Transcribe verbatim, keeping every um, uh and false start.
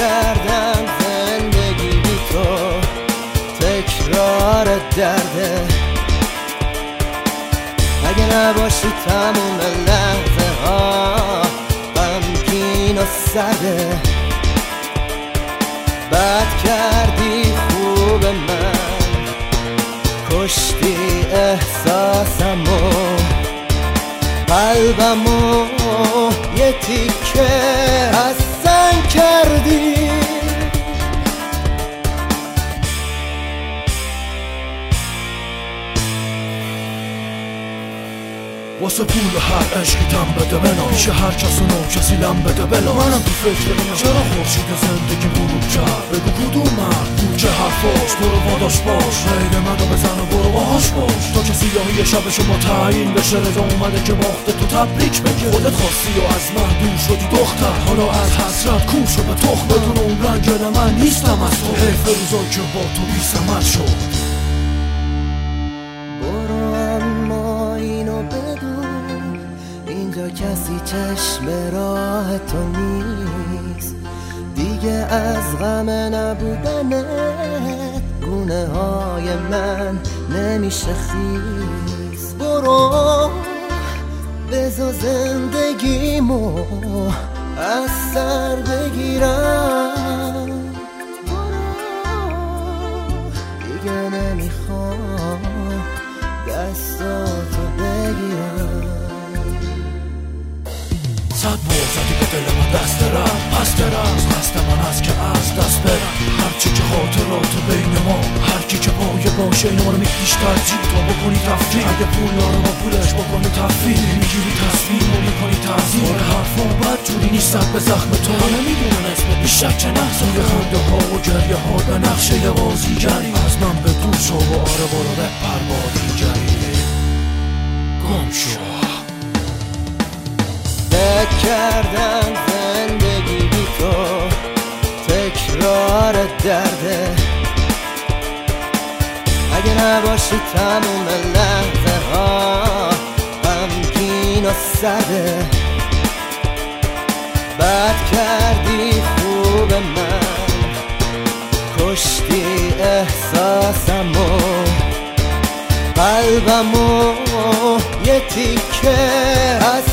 کردم زندگی بی تو تکرار درده. اگه نباشی تموم لحظه ها غمگین و سرده. بد کردی خوب من، کشتی احساسمو، قلبمو یه تیکه از سنگ کردی. واسه پول هر عشقی دم بده بنا، پیش هر کس و نو کسی لم بده بلا. منم تو فکر چرا خورشید زندگی غروب کرد، بگو کدوم مرد بود که حرفاش برو واداش باش، غیر منو بزن و برو باهاش باش. تا که سیاهی شبشو ما تعیین بشه، رضا اومده که باخته تو تبریک بگه. خودت خواستی و از من دور شدی دختر، حالا از حسرت کور شو به تخم. بدون اون رنگ من نیستم از تو، حیف روزا که با تو بی ثمر شد. کسی چشم راه تو نیست دیگه، از غم نبودنت گونه های من نمیشه خیز. برو بذار زندگیمو از سر بگیرم، دیگه نمیخوام دستاتو بگیرم. صد بار زدی به دل من دست رم، پس درم خست من از که از دست برم. هرچی که خاطرات بین ما، هر کی که پایه باشه این ما رو میکیش ترجیح تا بکنی تفکیل. اگه پول رو با پولش بکنی تفکیل، میگیری تصمیم و میکنی تعظیم. آره حرفا بد جوری نیستت به زخم تو، نمیدونن اسم بیشک که نحسا. یه خنده ها و گریه ها به نقشه بازیگری، از من به دور شو و آره برو بپر با دیگری. گم شو. فکر کردم زندگی بی تو تکرار درده. اگه نباشی تموم لحظه ها غمگین و سرده. بد کردی خوب من، کشتی احساسمو، قلبمو یه تیکه از